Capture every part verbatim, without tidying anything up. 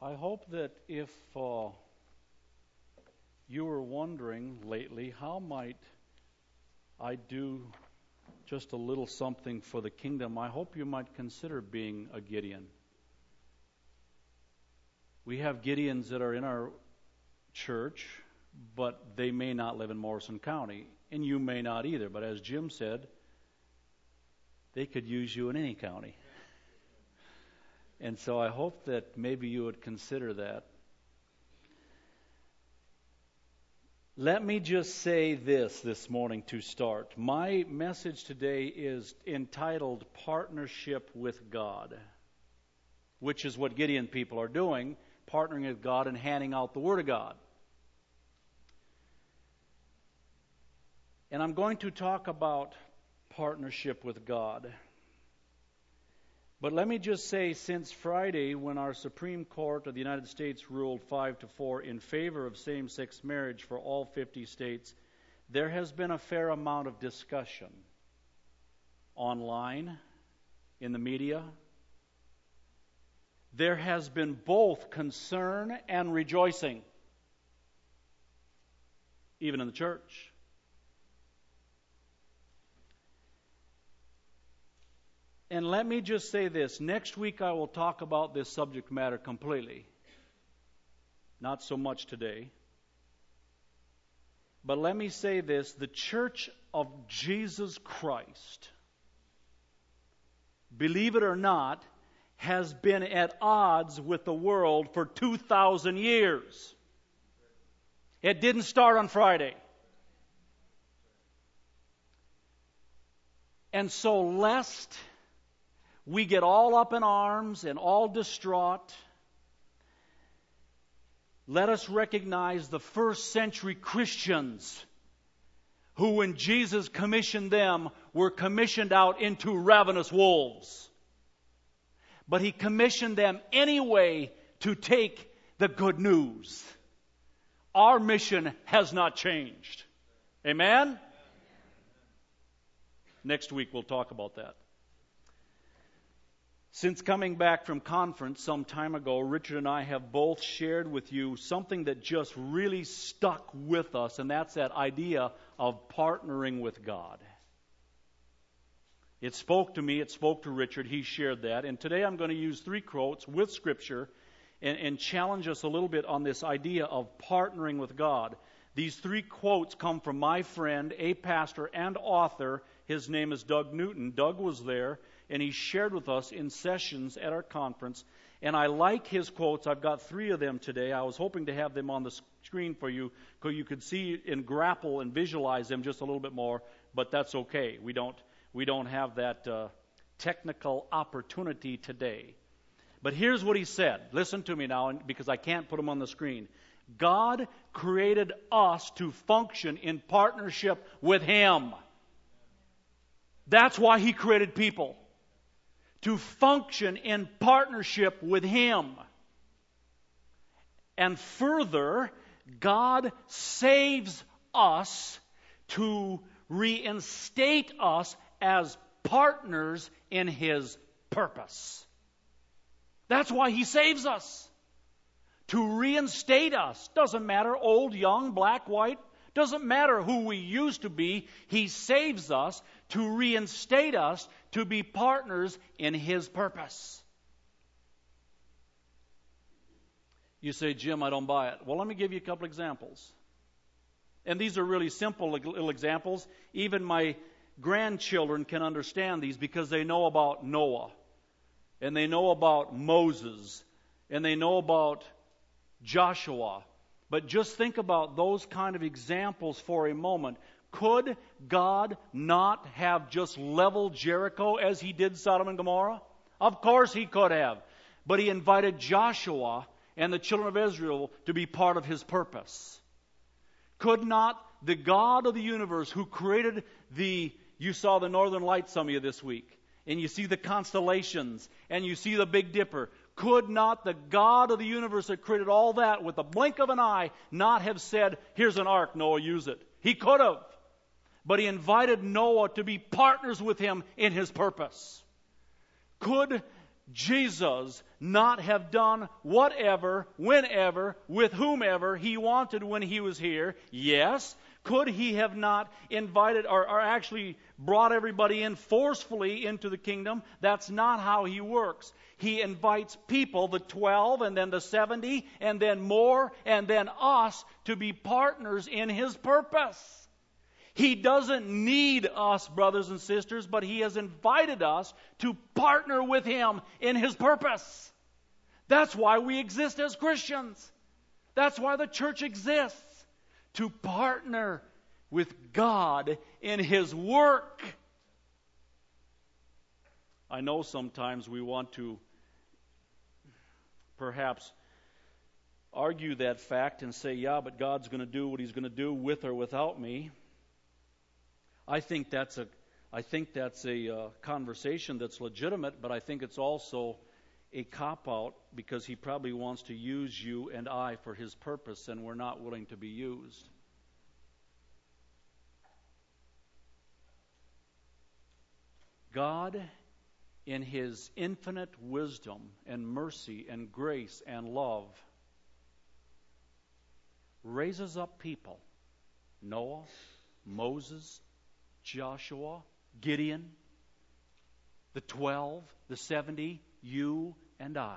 I hope that if uh, you were wondering lately, how might I do just a little something for the kingdom, I hope you might consider being a Gideon. We have Gideons that are in our church, but they may not live in Morrison County, and you may not either. But as Jim said, they could use you in any county. And so I hope that maybe you would consider that. Let me just say this this morning to start. My message today is entitled Partnership with God, which is what Gideon people are doing, partnering with God and handing out the Word of God. And I'm going to talk about partnership with God. But let me just say, since Friday, when our Supreme Court of the United States ruled five to four in favor of same-sex marriage for all fifty states, there has been a fair amount of discussion online, in the media. There has been both concern and rejoicing, even in the church. And let me just say this. Next week I will talk about this subject matter completely. Not so much today. But let me say this. The Church of Jesus Christ, believe it or not, has been at odds with the world for two thousand years. It didn't start on Friday. And so lest we get all up in arms and all distraught, let us recognize the first century Christians who, when Jesus commissioned them, were commissioned out into ravenous wolves. But He commissioned them anyway to take the good news. Our mission has not changed. Amen? Next week we'll talk about that. Since coming back from conference some time ago, Richard and I have both shared with you something that just really stuck with us, and that's that idea of partnering with God. It spoke to me, it spoke to Richard, he shared that, and today I'm going to use three quotes with Scripture and, and challenge us a little bit on this idea of partnering with God. These three quotes come from my friend, a pastor and author. His name is Doug Newton. Doug was there, and he shared with us in sessions at our conference. And I like his quotes. I've got three of them today. I was hoping to have them on the screen for you so you could see and grapple and visualize them just a little bit more, but that's okay. We don't we don't have that uh, technical opportunity today. But here's what he said. Listen to me now, because I can't put them on the screen. God created us to function in partnership with Him. That's why He created people. To function in partnership with Him. And further, God saves us to reinstate us as partners in His purpose. That's why He saves us. To reinstate us. Doesn't matter, old, young, black, white. Doesn't matter who we used to be. He saves us to reinstate us to be partners in His purpose. You say, Jim, I don't buy it. Well, let me give you a couple examples. And these are really simple little examples. Even my grandchildren can understand these because they know about Noah. And they know about Moses. And they know about Joshua. But just think about those kind of examples for a moment. Could God not have just leveled Jericho as He did Sodom and Gomorrah? Of course He could have. But He invited Joshua and the children of Israel to be part of His purpose. Could not the God of the universe who created the, you saw the Northern Lights some of you this week, and you see the constellations, and you see the Big Dipper, could not the God of the universe that created all that with the blink of an eye not have said, here's an ark, Noah, use it? He could have. But He invited Noah to be partners with Him in His purpose. Could Jesus not have done whatever, whenever, with whomever He wanted when He was here? Yes. Could He have not invited or, or actually brought everybody in forcefully into the kingdom? That's not how He works. He invites people, the twelve and then the seventy and then more and then us, to be partners in His purpose. He doesn't need us, brothers and sisters, but He has invited us to partner with Him in His purpose. That's why we exist as Christians. That's why the church exists. To partner with God in His work. I know sometimes we want to perhaps argue that fact and say, yeah, but God's going to do what He's going to do with or without me. I think that's a, I think that's a uh, conversation that's legitimate, but I think it's also a cop-out because He probably wants to use you and I for His purpose, and we're not willing to be used. God, in His infinite wisdom and mercy and grace and love, raises up people. Noah, Moses, Joshua, Gideon, the twelve, the seventy, you and I.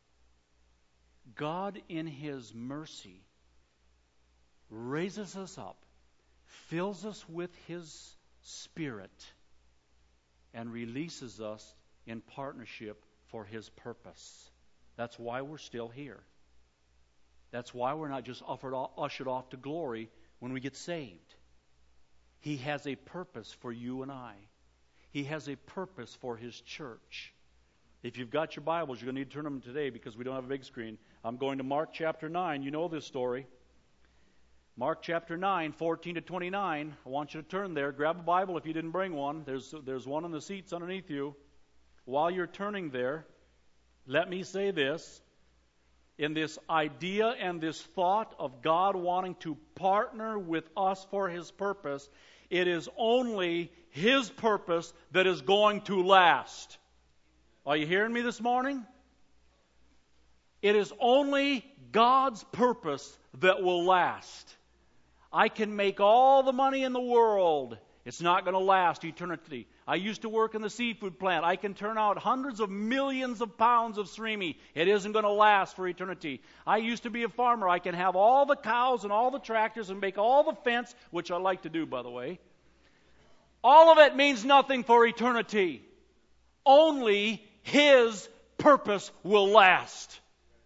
God, in His mercy, raises us up, fills us with His Spirit, and releases us in partnership for His purpose. That's why we're still here. That's why we're not just offered, ushered off to glory when we get saved. He has a purpose for you and I. He has a purpose for His church. If you've got your Bibles, you're going to need to turn them today because we don't have a big screen. I'm going to Mark chapter nine. You know this story. Mark chapter nine, fourteen to twenty-nine. I want you to turn there. Grab a Bible if you didn't bring one. There's, there's one on the seats underneath you. While you're turning there, let me say this. In this idea and this thought of God wanting to partner with us for His purpose, it is only His purpose that is going to last. Are you hearing me this morning? It is only God's purpose that will last. I can make all the money in the world. It's not going to last eternity. I used to work in the seafood plant. I can turn out hundreds of millions of pounds of surimi. It isn't going to last for eternity. I used to be a farmer. I can have all the cows and all the tractors and make all the fence, which I like to do, by the way. All of it means nothing for eternity. Only His purpose will last.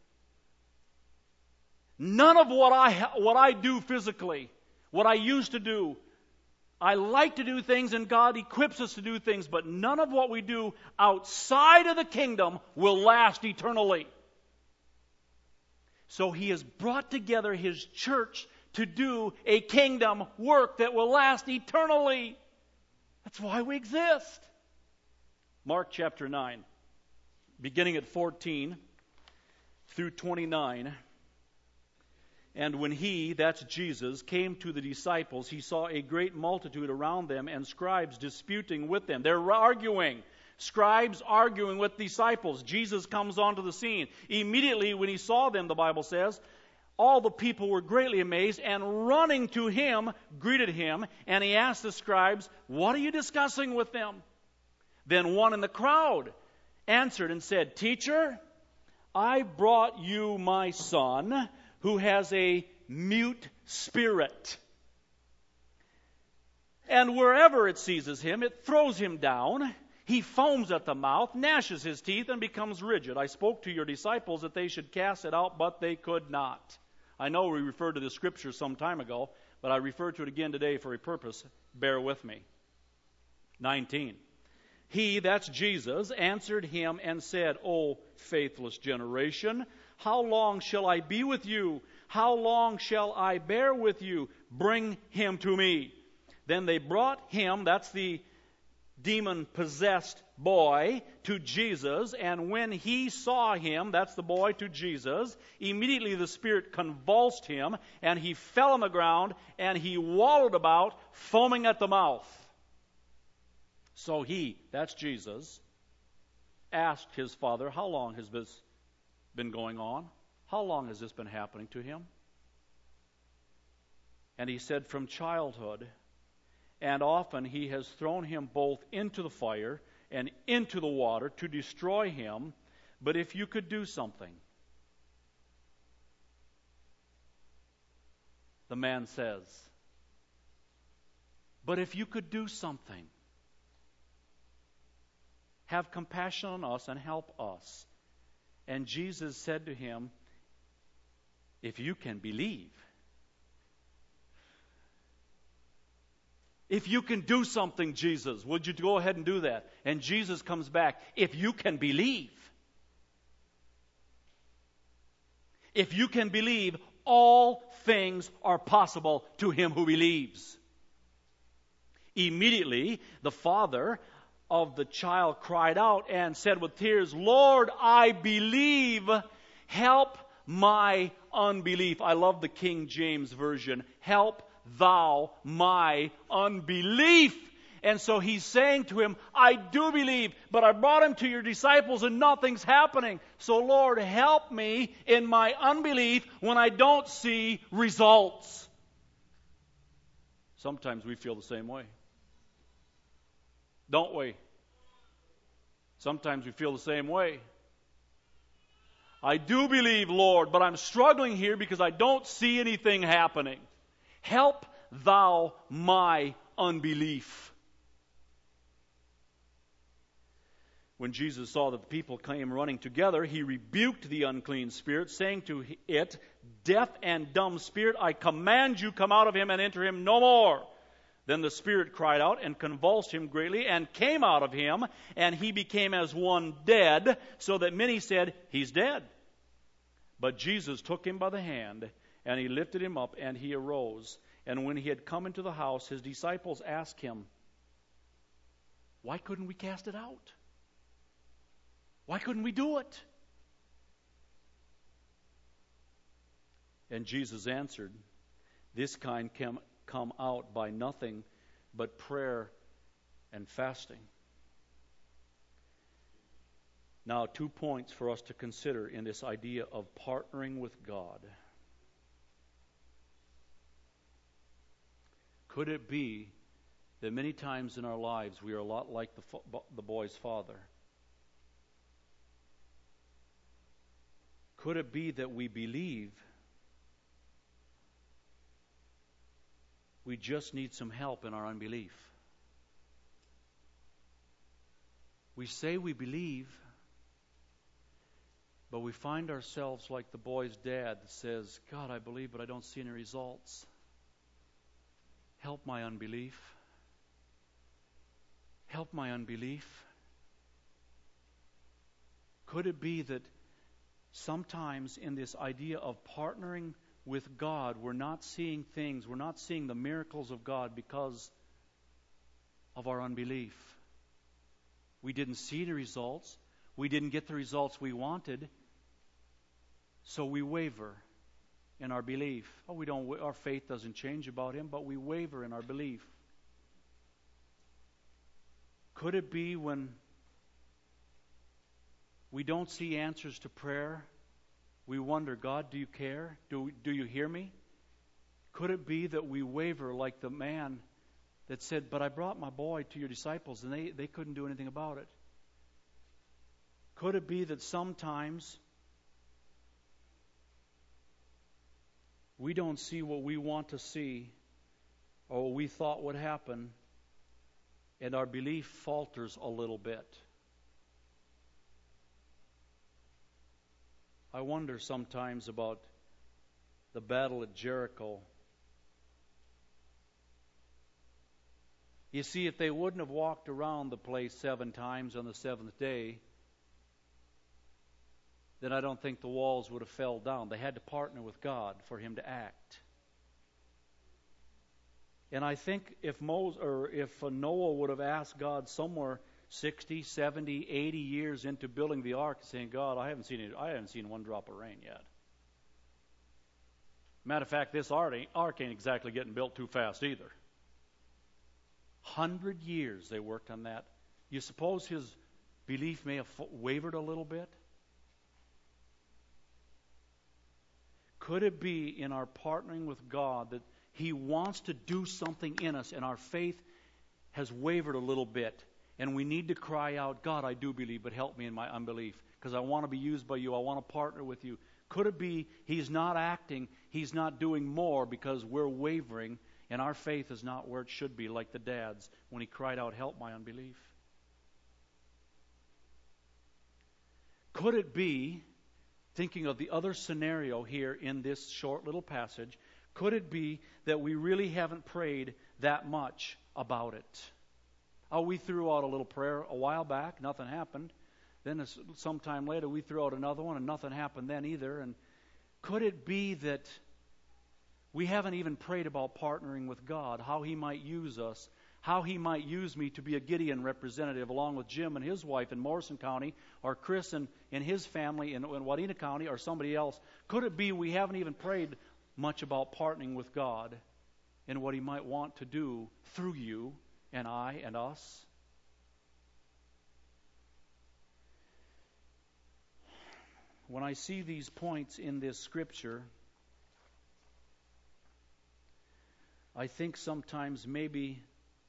None of what I what I do physically, what I used to do, I like to do things and God equips us to do things, but none of what we do outside of the kingdom will last eternally. So He has brought together His church to do a kingdom work that will last eternally. That's why we exist. Mark chapter nine, beginning at fourteen through twenty-nine. And when He, that's Jesus, came to the disciples, He saw a great multitude around them and scribes disputing with them. They're arguing. Scribes arguing with disciples. Jesus comes onto the scene. Immediately when He saw them, the Bible says, all the people were greatly amazed and running to Him, greeted Him. And He asked the scribes, what are you discussing with them? Then one in the crowd answered and said, Teacher, I brought you my son, who has a mute spirit. And wherever it seizes him, it throws him down. He foams at the mouth, gnashes his teeth, and becomes rigid. I spoke to your disciples that they should cast it out, but they could not. I know we referred to this scripture some time ago, but I refer to it again today for a purpose. Bear with me. nineteen. He, that's Jesus, answered him and said, O faithless generation, how long shall I be with you? How long shall I bear with you? Bring him to me. Then they brought him, that's the demon-possessed boy, to Jesus. And when he saw him, that's the boy to Jesus, immediately the spirit convulsed him, and he fell on the ground, and he wallowed about, foaming at the mouth. So he, that's Jesus, asked his father, how long has this been going on? How long has this been happening to him? And he said, from childhood. And often he has thrown him both into the fire and into the water to destroy him. But if you could do something, the man says, but if you could do something, have compassion on us and help us. And Jesus said to him, if you can believe, if you can do something, Jesus, would you go ahead and do that? And Jesus comes back, if you can believe, if you can believe, all things are possible to him who believes. Immediately, the father of the child cried out and said with tears, Lord, I believe, help my unbelief. I love the King James Version. Help thou my unbelief. And so he's saying to him, I do believe, but I brought him to your disciples and nothing's happening. So Lord, help me in my unbelief when I don't see results. Sometimes we feel the same way. Don't we? Sometimes we feel the same way. I do believe, Lord, but I'm struggling here because I don't see anything happening. Help thou my unbelief. When Jesus saw that the people came running together, he rebuked the unclean spirit, saying to it, deaf and dumb spirit, I command you, come out of him and enter him no more. Then the spirit cried out and convulsed him greatly and came out of him, and he became as one dead, so that many said, he's dead. But Jesus took him by the hand, and he lifted him up, and he arose. And when he had come into the house, his disciples asked him, why couldn't we cast it out? Why couldn't we do it? And Jesus answered, this kind can come out by nothing but prayer and fasting. Now, two points for us to consider in this idea of partnering with God. Could it be that many times in our lives we are a lot like the, fa- the boy's father? Could it be that we believe we just need some help in our unbelief? We say we believe, but we find ourselves like the boy's dad that says, God, I believe, but I don't see any results. Help my unbelief. Help my unbelief. Could it be that sometimes in this idea of partnering with God, we're not seeing things, we're not seeing the miracles of God because of our unbelief? We didn't see the results. We didn't get the results we wanted. So we waver in our belief. Oh, we don't. Our faith doesn't change about Him, but we waver in our belief. Could it be when we don't see answers to prayer, we wonder, God, do you care? Do, do you hear me? Could it be that we waver like the man that said, but I brought my boy to your disciples and they, they couldn't do anything about it? Could it be that sometimes we don't see what we want to see or what we thought would happen, and our belief falters a little bit? I wonder sometimes about the battle at Jericho. You see, if they wouldn't have walked around the place seven times on the seventh day, then I don't think the walls would have fell down. They had to partner with God for Him to act. And I think if Moses, or if Noah would have asked God somewhere sixty, seventy, eighty years into building the ark, saying, God, I haven't seen it, I haven't seen one drop of rain yet. Matter of fact, this ark ain't, ark ain't exactly getting built too fast either. Hundred years they worked on that. You suppose his belief may have wavered a little bit? Could it be in our partnering with God that He wants to do something in us and our faith has wavered a little bit and we need to cry out, God, I do believe, but help me in my unbelief because I want to be used by you. I want to partner with you. Could it be He's not acting, He's not doing more because we're wavering and our faith is not where it should be, like the dad's when he cried out, help my unbelief? Could it be, thinking of the other scenario here in this short little passage, could it be that we really haven't prayed that much about it? Oh, we threw out a little prayer a while back, nothing happened. Then sometime later we threw out another one and nothing happened then either. And could it be that we haven't even prayed about partnering with God, how He might use us, how He might use me to be a Gideon representative along with Jim and his wife in Morrison County, or Chris and, and his family in, in Wadena County, or somebody else? Could it be we haven't even prayed much about partnering with God and what He might want to do through you and I and us? When I see these points in this scripture, I think sometimes maybe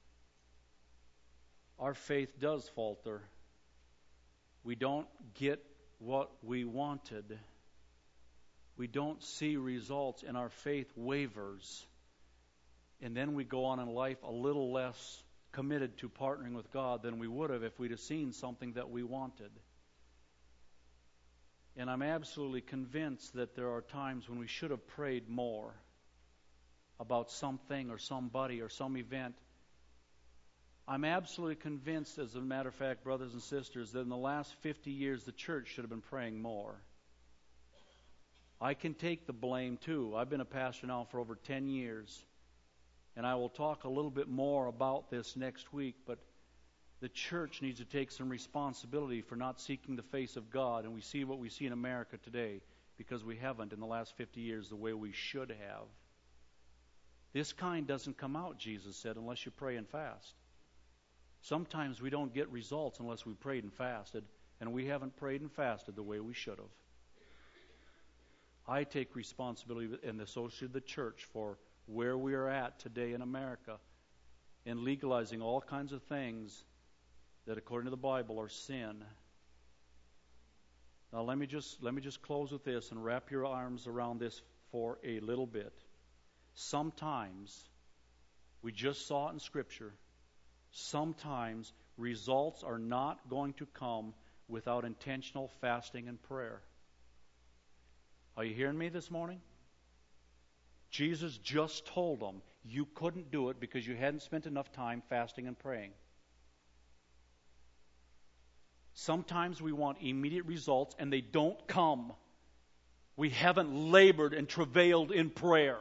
our faith does falter. We don't get what we wanted. We don't see results, and our faith wavers. And then we go on in life a little less committed to partnering with God than we would have if we'd have seen something that we wanted. And I'm absolutely convinced that there are times when we should have prayed more about something or somebody or some event. I'm absolutely convinced, as a matter of fact, brothers and sisters, that in the last fifty years the church should have been praying more. I can take the blame too. I've been a pastor now for over ten years, and I will talk a little bit more about this next week, but the church needs to take some responsibility for not seeking the face of God, and we see what we see in America today because we haven't in the last fifty years the way we should have. This kind doesn't come out, Jesus said, unless you pray and fast. Sometimes we don't get results unless we prayed and fasted, and we haven't prayed and fasted the way we should have. I take responsibility in the associate of the church for where we are at today in America in legalizing all kinds of things that, according to the Bible, are sin. Now let me just let me just close with this and wrap your arms around this for a little bit. Sometimes, we just saw it in Scripture, sometimes results are not going to come without intentional fasting and prayer. Are you hearing me this morning? Jesus just told them you couldn't do it because you hadn't spent enough time fasting and praying. Sometimes we want immediate results and they don't come. We haven't labored and travailed in prayer.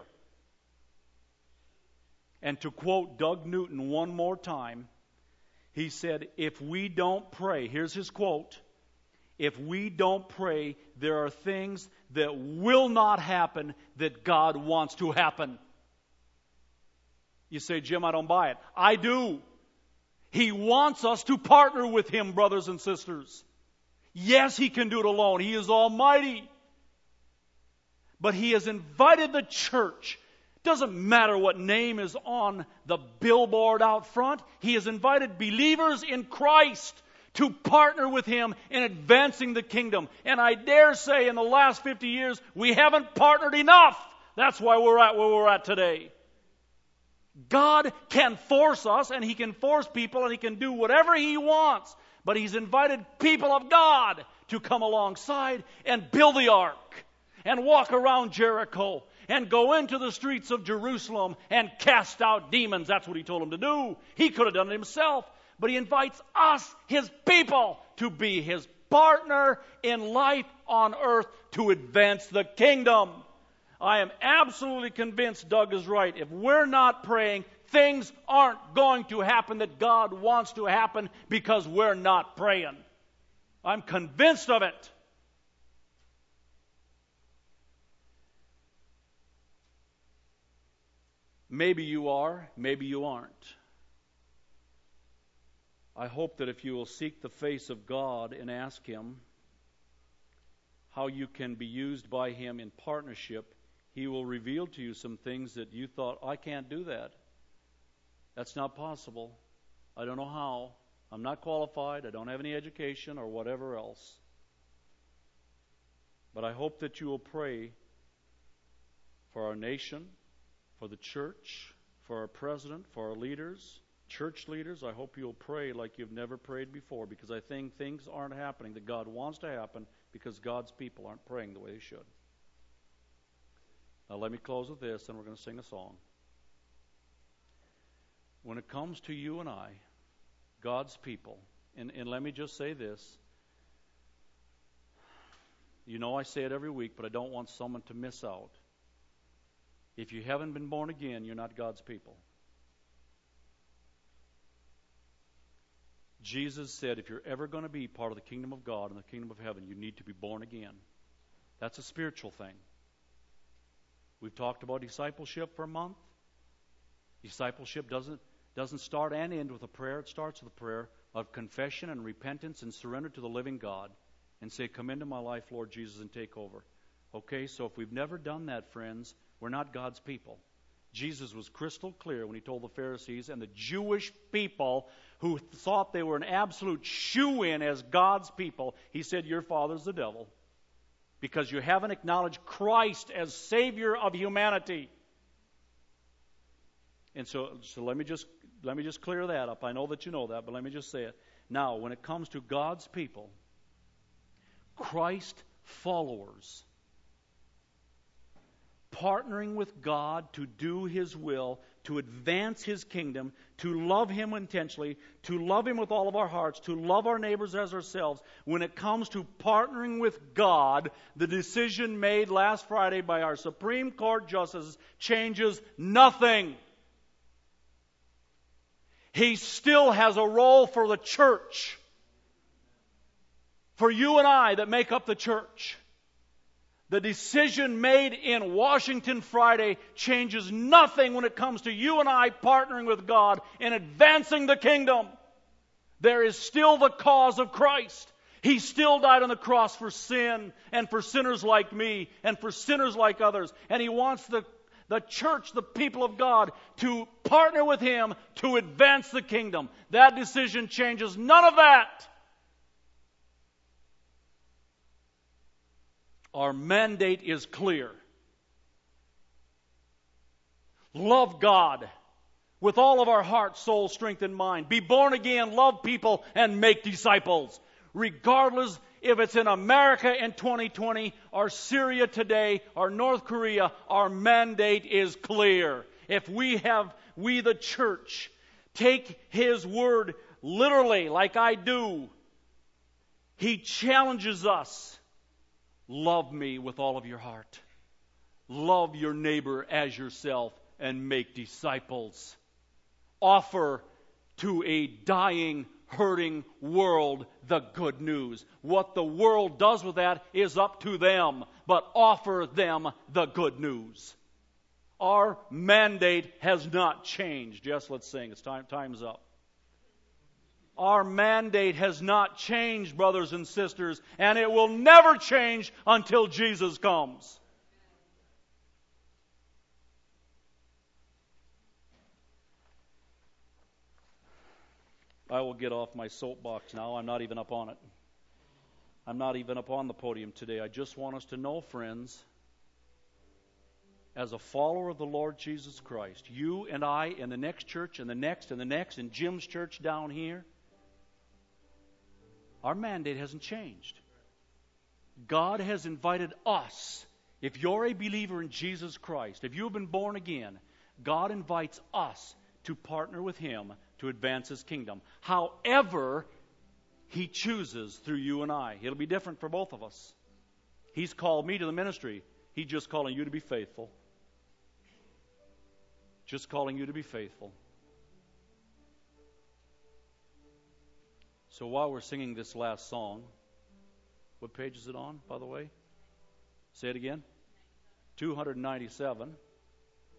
And to quote Doug Newton one more time, he said, if we don't pray, here's his quote, if we don't pray, there are things that will not happen that God wants to happen. You say, Jim, I don't buy it. I do. He wants us to partner with Him, brothers and sisters. Yes, He can do it alone. He is almighty. But He has invited the church. Doesn't matter what name is on the billboard out front. He has invited believers in Christ to partner with Him in advancing the kingdom. And I dare say in the last fifty years, we haven't partnered enough. That's why we're at where we're at today. God can force us, and He can force people, and He can do whatever He wants. But He's invited people of God to come alongside and build the ark and walk around Jericho and go into the streets of Jerusalem and cast out demons. That's what He told them to do. He could have done it Himself. But He invites us, His people, to be His partner in life on earth to advance the kingdom. I am absolutely convinced Doug is right. If we're not praying, things aren't going to happen that God wants to happen because we're not praying. I'm convinced of it. Maybe you are, maybe you aren't. I hope that if you will seek the face of God and ask Him how you can be used by Him in partnership, He will reveal to you some things that you thought, I can't do that. That's not possible. I don't know how. I'm not qualified. I don't have any education or whatever else. But I hope that you will pray for our nation, for the church, for our president, for our leaders, church leaders. I hope you'll pray like you've never prayed before, because I think things aren't happening that God wants to happen because God's people aren't praying the way they should. Now let me close with this, and we're going to sing a song. When it comes to you and I, God's people, and, and let me just say this. You know I say it every week, but I don't want someone to miss out. If you haven't been born again, you're not God's people. Jesus said if you're ever going to be part of the kingdom of God and the kingdom of heaven, you need to be born again. That's a spiritual thing. We've talked about discipleship for a month. Discipleship doesn't doesn't start and end with a prayer. It starts with a prayer of confession and repentance and surrender to the living God and say, come into my life, Lord Jesus, and take over. Okay, so if we've never done that, friends, we're not God's people. Jesus was crystal clear when He told the Pharisees and the Jewish people who thought they were an absolute shoo-in as God's people. He said, your father's the devil because you haven't acknowledged Christ as Savior of humanity. And so, so let me just let me just clear that up. I know that you know that, but let me just say it. Now, when it comes to God's people, Christ followers, partnering with God to do His will, to advance His kingdom, to love Him intentionally, to love Him with all of our hearts, to love our neighbors as ourselves. When it comes to partnering with God, the decision made last Friday by our Supreme Court justices changes nothing. He still has a role for the church, for you and I that make up the church. The decision made in Washington Friday changes nothing when it comes to you and I partnering with God in advancing the kingdom. There is still the cause of Christ. He still died on the cross for sin and for sinners like me and for sinners like others. And He wants the, the church, the people of God, to partner with Him to advance the kingdom. That decision changes none of that. Our mandate is clear. Love God with all of our heart, soul, strength, and mind. Be born again, love people, and make disciples. Regardless if it's in America in twenty twenty, or Syria today, or North Korea, our mandate is clear. If we have, we the church, take His word literally like I do, He challenges us. Love me with all of your heart. Love your neighbor as yourself and make disciples. Offer to a dying, hurting world the good news. What the world does with that is up to them, but offer them the good news. Our mandate has not changed. Yes, let's sing. It's time. Time's up. Our mandate has not changed, brothers and sisters, and it will never change until Jesus comes. I will get off my soapbox now. I'm not even up on it. I'm not even up on the podium today. I just want us to know, friends, as a follower of the Lord Jesus Christ, you and I and the next church and the next and the next and Jim's church down here, our mandate hasn't changed. God has invited us. If you're a believer in Jesus Christ, if you have been born again, God invites us to partner with Him to advance His kingdom. However He chooses through you and I. It'll be different for both of us. He's called me to the ministry. He's just calling you to be faithful. Just calling you to be faithful. So while we're singing this last song, what page is it on, by the way? Say it again. two ninety-seven.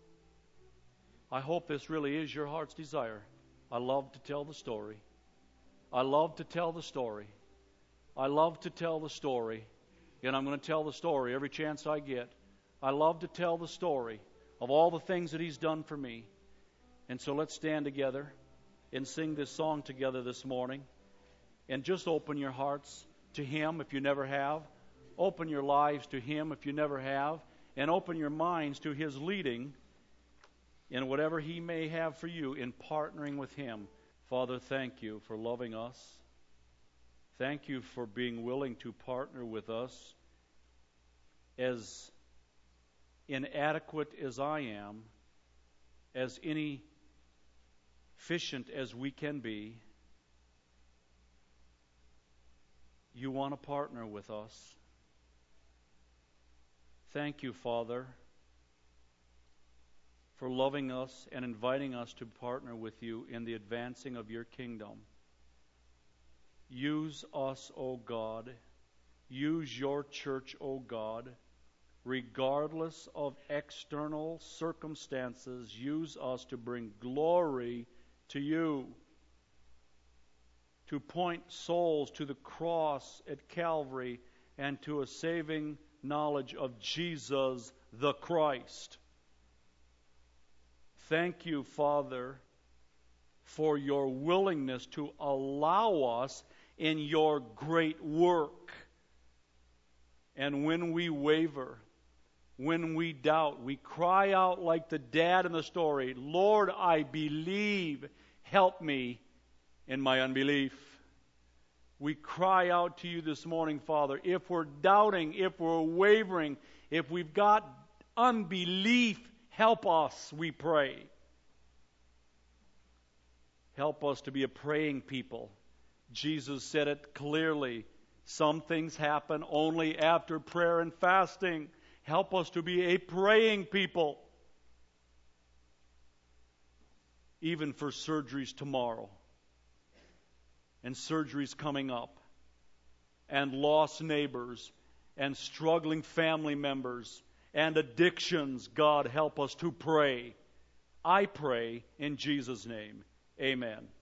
I hope this really is your heart's desire. I love to tell the story. I love to tell the story. I love to tell the story. And I'm going to tell the story every chance I get. I love to tell the story of all the things that He's done for me. And so let's stand together and sing this song together this morning. And just open your hearts to Him if you never have. Open your lives to Him if you never have. And open your minds to His leading in whatever He may have for you in partnering with Him. Father, thank You for loving us. Thank You for being willing to partner with us. As inadequate as I am, as inefficient as we can be, You want to partner with us. Thank You, Father, for loving us and inviting us to partner with You in the advancing of Your kingdom. Use us, O God. Use Your church, O God. Regardless of external circumstances, use us to bring glory to You, to point souls to the cross at Calvary and to a saving knowledge of Jesus the Christ. Thank You, Father, for Your willingness to allow us in Your great work. And when we waver, when we doubt, we cry out like the dad in the story, Lord, I believe, help me in my unbelief. We cry out to You this morning, Father. If we're doubting, if we're wavering, if we've got unbelief, help us, we pray. Help us to be a praying people. Jesus said it clearly. Some things happen only after prayer and fasting. Help us to be a praying people. Even for surgeries tomorrow. And surgeries coming up. And lost neighbors. And struggling family members. And addictions. God, help us to pray. I pray in Jesus' name. Amen.